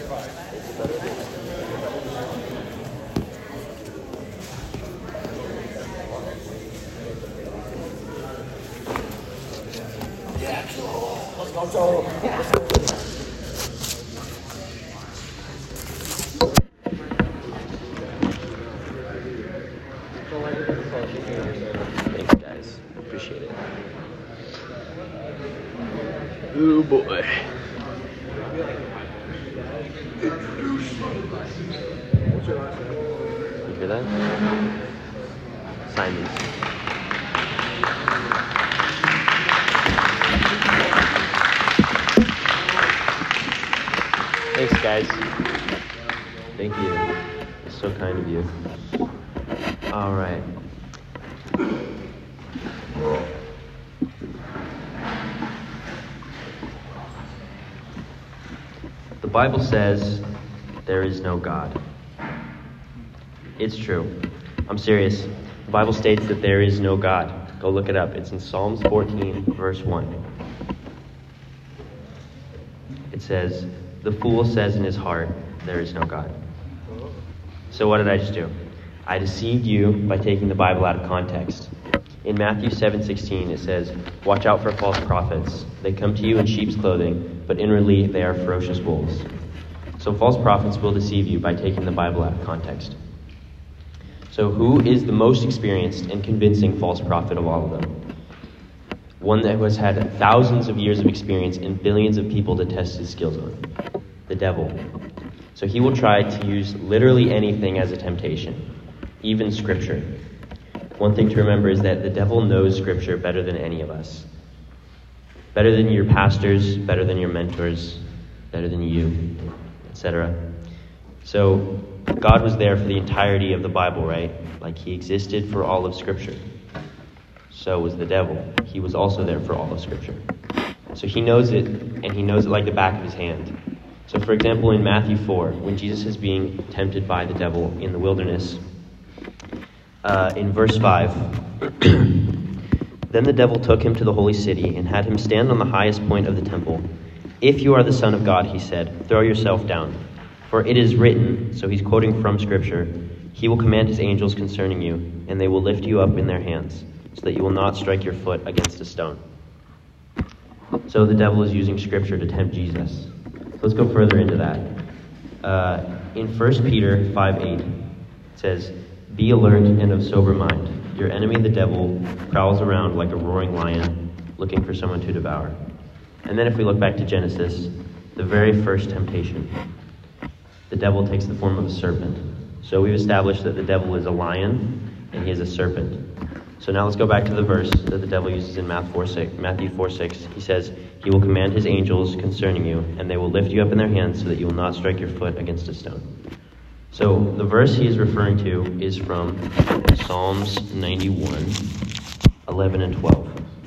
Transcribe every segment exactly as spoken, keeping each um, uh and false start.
Thanks, guys. Appreciate it. Oh boy. You hear that? Simons. Thanks, guys. Thank you. It's so kind of you. All right. The Bible says there is no God. It's true. I'm serious. The Bible states that there is no God. Go look it up. It's in Psalms fourteen, verse one. It says, "The fool says in his heart, there is no God." So what did I just do? I deceived you by taking the Bible out of context. In Matthew seven sixteen, it says, "Watch out for false prophets. They come to you in sheep's clothing, but inwardly they are ferocious wolves." So false prophets will deceive you by taking the Bible out of context. So who is the most experienced and convincing false prophet of all of them? One that has had thousands of years of experience and billions of people to test his skills on. The devil. So he will try to use literally anything as a temptation, even Scripture. One thing to remember is that the devil knows Scripture better than any of us. Better than your pastors, better than your mentors, better than you, et cetera. So God was there for the entirety of the Bible, right? Like he existed for all of Scripture. So was the devil. He was also there for all of Scripture. So he knows it, and he knows it like the back of his hand. So for example, in Matthew four, when Jesus is being tempted by the devil in the wilderness, uh, in verse five, "Then the devil took him to the holy city and had him stand on the highest point of the temple. 'If you are the Son of God,' he said, 'throw yourself down. For it is written,'" so he's quoting from Scripture, "'He will command his angels concerning you, and they will lift you up in their hands, so that you will not strike your foot against a stone.'" So the devil is using Scripture to tempt Jesus. Let's go further into that. Uh, in First Peter five eight, it says, "Be alert and of sober mind. Your enemy, the devil, prowls around like a roaring lion, looking for someone to devour." And then if we look back to Genesis, the very first temptation, the devil takes the form of a serpent. So we've established that the devil is a lion and he is a serpent. So now let's go back to the verse that the devil uses in Matthew four six. He says, "He will command his angels concerning you, and they will lift you up in their hands so that you will not strike your foot against a stone." So the verse he is referring to is from Psalms ninety-one, eleven and twelve.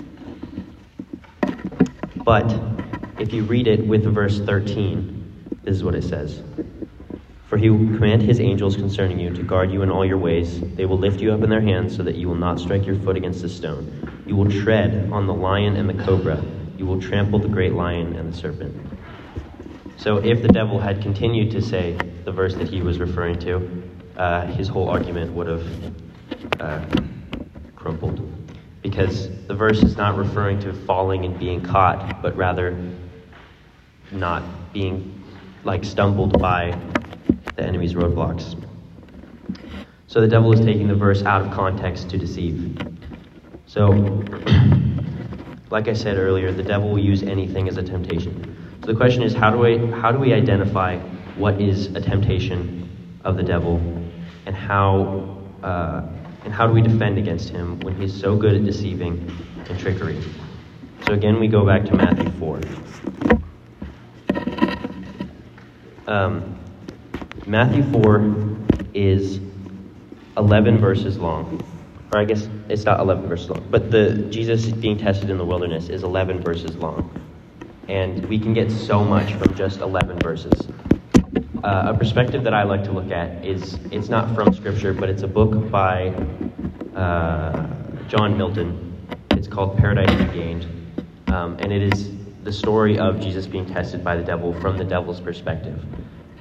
But if you read it with verse thirteen, this is what it says. "For he will command his angels concerning you to guard you in all your ways. They will lift you up in their hands so that you will not strike your foot against a stone. You will tread on the lion and the cobra. You will trample the great lion and the serpent." So if the devil had continued to say the verse that he was referring to, uh, his whole argument would have uh, crumpled. Because the verse is not referring to falling and being caught, but rather not being like stumbled by the enemy's roadblocks. So the devil is taking the verse out of context to deceive. So, like I said earlier, the devil will use anything as a temptation. So the question is, how do we how do we identify what is a temptation of the devil, and how uh, and how do we defend against him when he's so good at deceiving and trickery? So again, we go back to Matthew four. Um, Matthew four is eleven verses long. Or I guess it's not eleven verses long, but the Jesus being tested in the wilderness is eleven verses long. And we can get so much from just eleven verses. Uh, a perspective that I like to look at is, it's not from Scripture, but it's a book by uh, John Milton. It's called Paradise Regained. Um, and it is the story of Jesus being tested by the devil from the devil's perspective.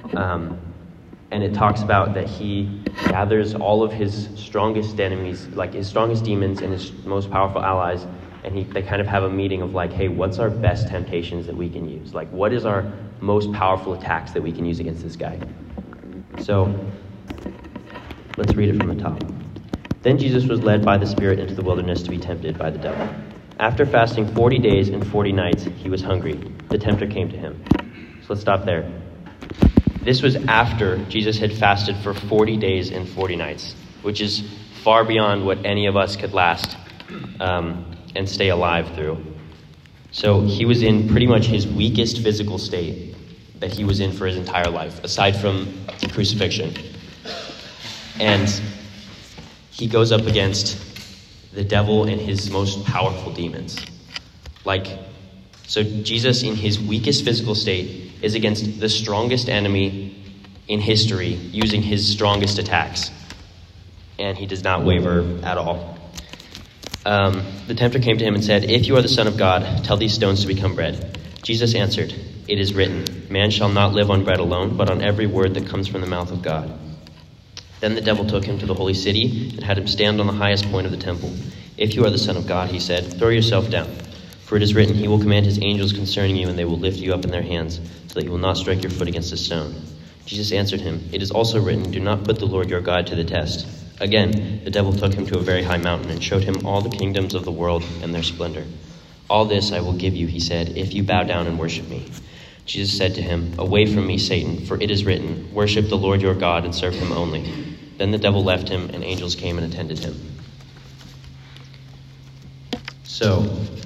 Um, and it talks about that he gathers all of his strongest enemies, like his strongest demons and his most powerful allies, and he, they kind of have a meeting of like, hey, what's our best temptations that we can use? Like, what is our most powerful attacks that we can use against this guy? So, let's read it from the top. Then Jesus was led by the Spirit into the wilderness to be tempted by the devil. After fasting forty days and forty nights, he was hungry. The tempter came to him. So let's stop there. This was after Jesus had fasted for forty days and forty nights, which is far beyond what any of us could last um, and stay alive through. So he was in pretty much his weakest physical state that he was in for his entire life, aside from the crucifixion. And he goes up against the devil and his most powerful demons. Like, so Jesus in his weakest physical state is against the strongest enemy in history using his strongest attacks. And he does not waver at all. Um, the tempter came to him and said, "If you are the Son of God, tell these stones to become bread." Jesus answered, "It is written, man shall not live on bread alone, but on every word that comes from the mouth of God." Then the devil took him to the holy city and had him stand on the highest point of the temple. "If you are the Son of God," he said, "throw yourself down. For it is written, he will command his angels concerning you, and they will lift you up in their hands, so that you will not strike your foot against a stone." Jesus answered him, "It is also written, do not put the Lord your God to the test." Again, the devil took him to a very high mountain and showed him all the kingdoms of the world and their splendor. "All this I will give you," he said, "if you bow down and worship me." Jesus said to him, "Away from me, Satan, for it is written, worship the Lord your God and serve him only." Then the devil left him, and angels came and attended him. So,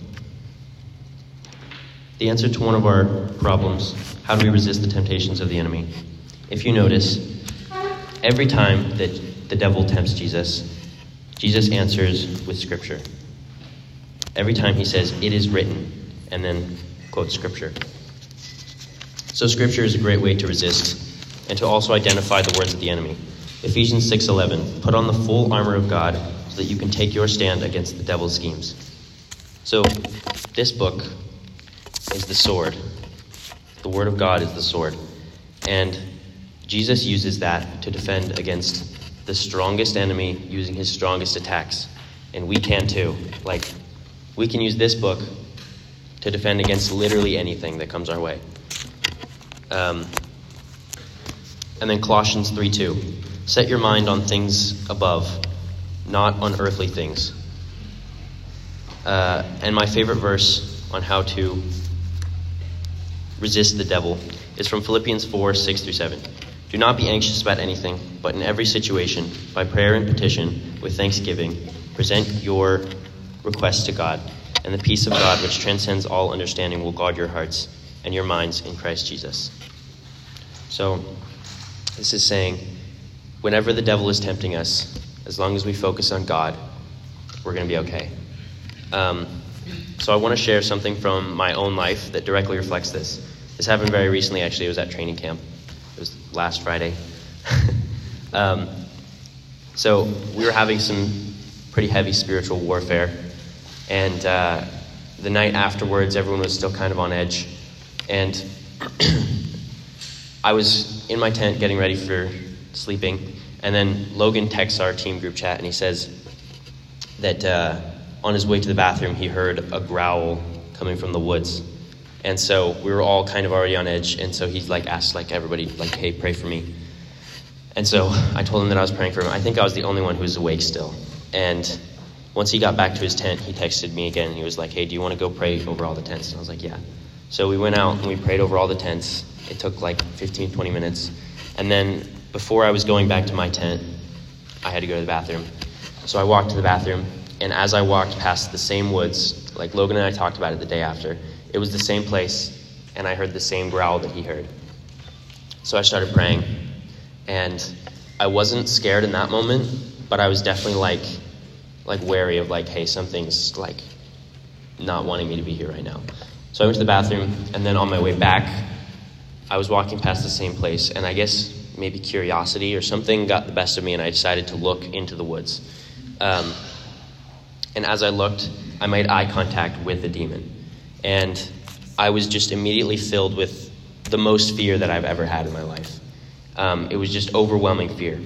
the answer to one of our problems, how do we resist the temptations of the enemy? If you notice, every time that the devil tempts Jesus, Jesus answers with Scripture. Every time he says, "It is written," and then quotes Scripture. So Scripture is a great way to resist and to also identify the words of the enemy. Ephesians six eleven, put on the full armor of God so that you can take your stand against the devil's schemes. So this book is the sword. The Word of God is the sword. And Jesus uses that to defend against the strongest enemy using his strongest attacks. And we can too. Like, we can use this book to defend against literally anything that comes our way. Um, and then Colossians three two. Set your mind on things above, not on earthly things. Uh, and my favorite verse on how to resist the devil is from Philippians four, six through seven. Do not be anxious about anything, but in every situation, by prayer and petition, with thanksgiving, present your requests to God, and the peace of God, which transcends all understanding, will guard your hearts and your minds in Christ Jesus. So, this is saying, whenever the devil is tempting us, as long as we focus on God, we're going to be okay. Um, so I want to share something from my own life that directly reflects this. This happened very recently, actually. It was at training camp. It was last Friday. um, so we were having some pretty heavy spiritual warfare. And uh, the night afterwards, everyone was still kind of on edge. And I was in my tent getting ready for sleeping. And then Logan texts our team group chat, and he says that uh, on his way to the bathroom, he heard a growl coming from the woods. And so we were all kind of already on edge. And so he's like asked like everybody, like, hey, pray for me. And so I told him that I was praying for him. I think I was the only one who was awake still. And once he got back to his tent, he texted me again. And he was like, hey, do you want to go pray over all the tents? And I was like, yeah. So we went out and we prayed over all the tents. It took like fifteen, twenty minutes. And then before I was going back to my tent, I had to go to the bathroom. So I walked to the bathroom. And as I walked past the same woods, like Logan and I talked about it the day after, it was the same place, and I heard the same growl that he heard. So I started praying, and I wasn't scared in that moment, but I was definitely like, like wary of like, hey, something's like not wanting me to be here right now. So I went to the bathroom, and then on my way back, I was walking past the same place, and I guess maybe curiosity or something got the best of me, and I decided to look into the woods. Um, and as I looked, I made eye contact with the demon. And I was just immediately filled with the most fear that I've ever had in my life. Um, it was just overwhelming fear.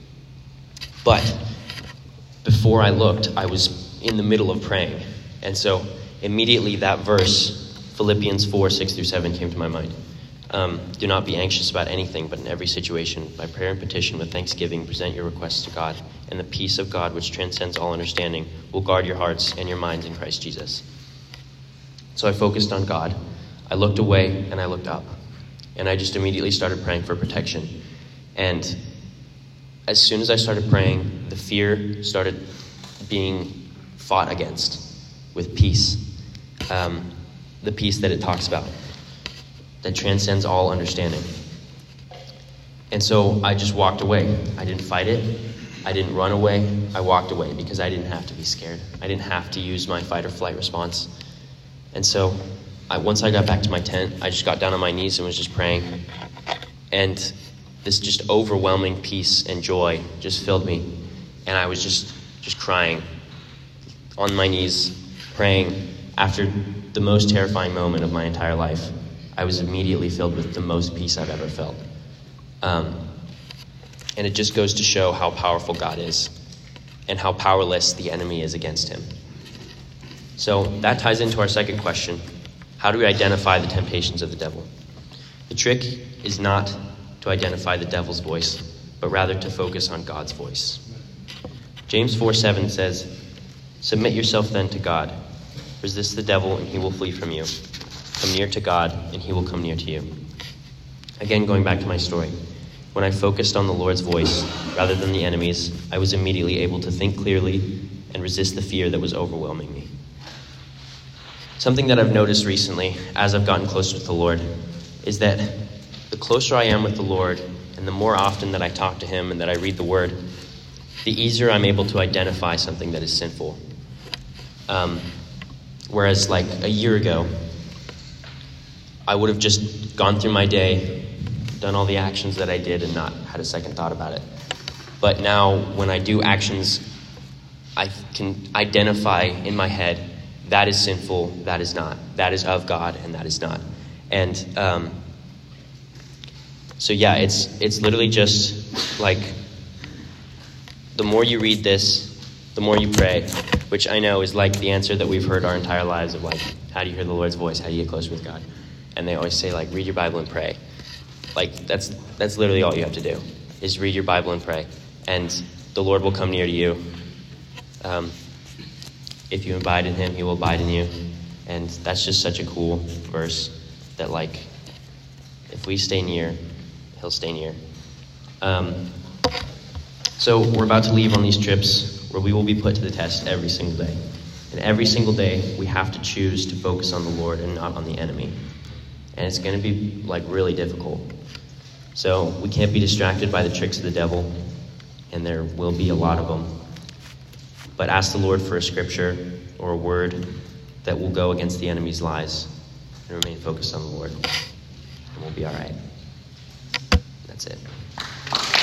But before I looked, I was in the middle of praying. And so immediately that verse, Philippians four, six through seven, came to my mind. Um, do not be anxious about anything, but in every situation, by prayer and petition with thanksgiving, present your requests to God, and the peace of God, which transcends all understanding, will guard your hearts and your minds in Christ Jesus. So I focused on God. I looked away and I looked up. And I just immediately started praying for protection. And as soon as I started praying, the fear started being fought against with peace. Um, the peace that it talks about, that transcends all understanding. And so I just walked away. I didn't fight it. I didn't run away. I walked away because I didn't have to be scared. I didn't have to use my fight or flight response. And so I, once I got back to my tent, I just got down on my knees and was just praying. And this just overwhelming peace and joy just filled me. And I was just, just crying on my knees, praying. After the most terrifying moment of my entire life, I was immediately filled with the most peace I've ever felt. Um, and it just goes to show how powerful God is and how powerless the enemy is against him. So that ties into our second question. How do we identify the temptations of the devil? The trick is not to identify the devil's voice, but rather to focus on God's voice. James four seven says, submit yourself then to God. Resist the devil and he will flee from you. Come near to God and he will come near to you. Again, going back to my story. When I focused on the Lord's voice rather than the enemy's, I was immediately able to think clearly and resist the fear that was overwhelming me. Something that I've noticed recently as I've gotten close with the Lord is that the closer I am with the Lord and the more often that I talk to him and that I read the word, the easier I'm able to identify something that is sinful. Um, whereas like a year ago, I would have just gone through my day, done all the actions that I did and not had a second thought about it. But now when I do actions, I can identify in my head, that is sinful, that is not. That is of God, and that is not. And um, so yeah, it's it's literally just like the more you read this, the more you pray, which I know is like the answer that we've heard our entire lives of like, how do you hear the Lord's voice? How do you get close with God? And they always say like, read your Bible and pray. Like that's that's literally all you have to do, is read your Bible and pray. And the Lord will come near to you. Um, if you abide in him, he will abide in you. And that's just such a cool verse that like, if we stay near, he'll stay near. Um, so we're about to leave on these trips where we will be put to the test every single day. And every single day, we have to choose to focus on the Lord and not on the enemy. And it's going to be like really difficult. So we can't be distracted by the tricks of the devil, and there will be a lot of them. But ask the Lord for a scripture or a word that will go against the enemy's lies and remain focused on the Lord. And we'll be all right. That's it.